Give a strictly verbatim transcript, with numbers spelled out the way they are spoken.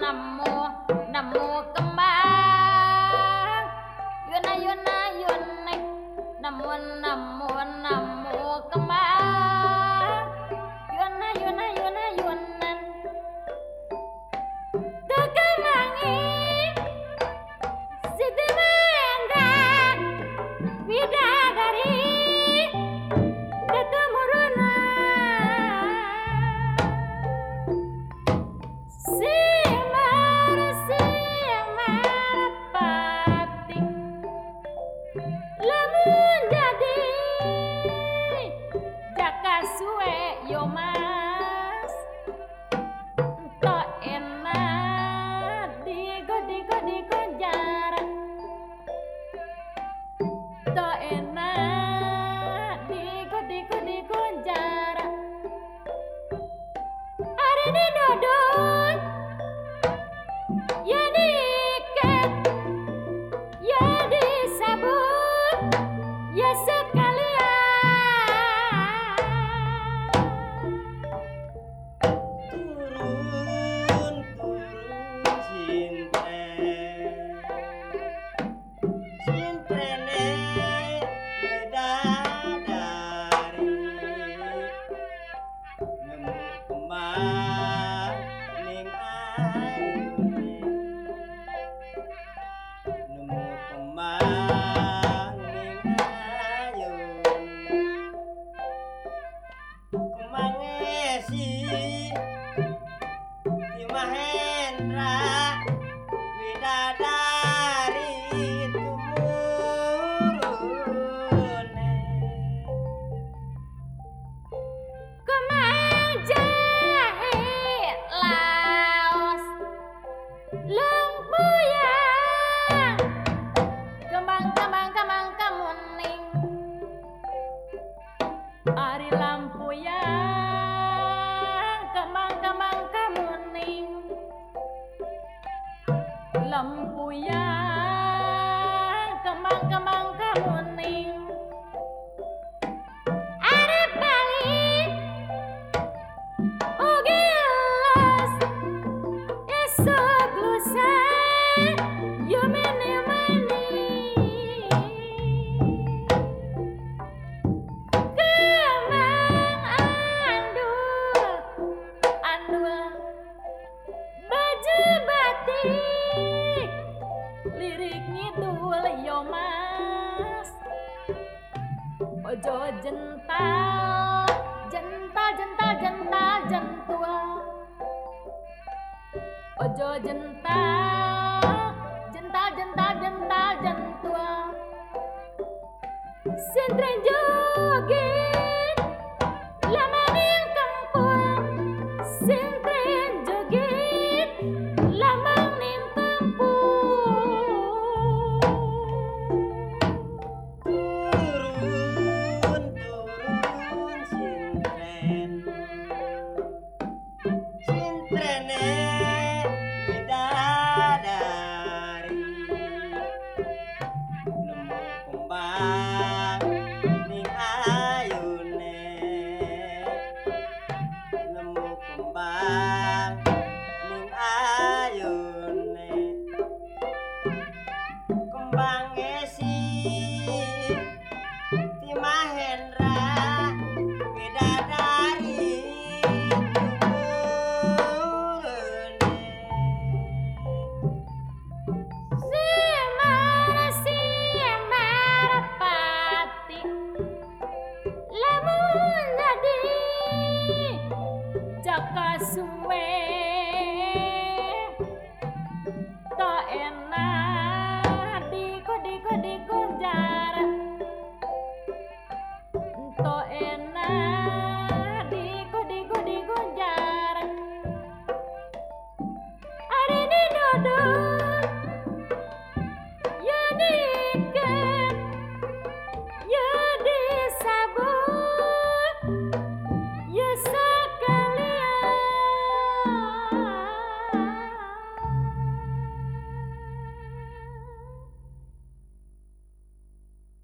namo namo kembang yuna yuna yunek namo namo namo kembang yuna yuna yuna yunan tekemangi sitemangga bidadari tetemuruna simar simar pati lamun jadi jaka suwe yo mas ento enak digo digo digo jarak to enak digo digo digo jarak hari ini dodot ya diikat ya disabut ya sekalian turun turun sintren sintrene bidadari nemu kembang ning ayune nemu kembang ning ayune kemange si Ki Mahendra bidadari tumurune kemang jahe laos lempuyang kembang kembang kembang kemuning ari lampuyang kembang kembang kemuning lempuyang kembang kembang kemuning ari balik ugi elas esok lusa yumene mani kemang andul andul baju batik lirik ngidul yo mas ojo jental jental jental jental jentul ojo jental jental jental jental jentul sintren joget lamaning kempul sintren joget lamaning kempul turun turun sintren sintrene bidadari nemu kembang ning ayune nemu kembang ning ayune kembange si Ki Mahendra bidadari tumurune simar simar pati lamun jadi jaka suwe